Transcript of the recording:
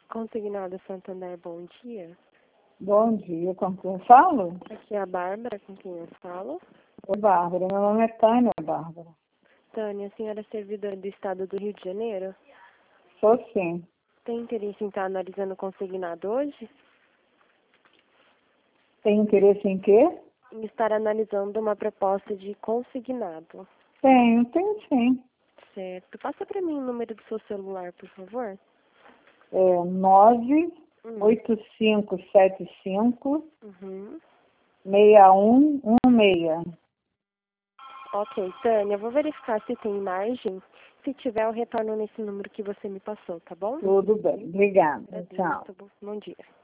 Consignado Santander, bom dia. Bom dia, com quem eu falo? Aqui é a Bárbara, com quem eu falo. Oi, Bárbara, meu nome é Tânia, Bárbara. Tânia, a senhora é servidora do Estado do Rio de Janeiro? Sou sim. Tem interesse em estar analisando o consignado hoje? Tem interesse em quê? Em estar analisando uma proposta de consignado. Tenho sim. Certo. Passa para mim o número do seu celular, por favor. É 98575 Uhum. 6116. Ok, Tânia, eu vou verificar se tem margem. Se tiver, eu retorno nesse número que você me passou, tá bom? Tudo bem, obrigada. Agradeço. Tchau. Bom dia.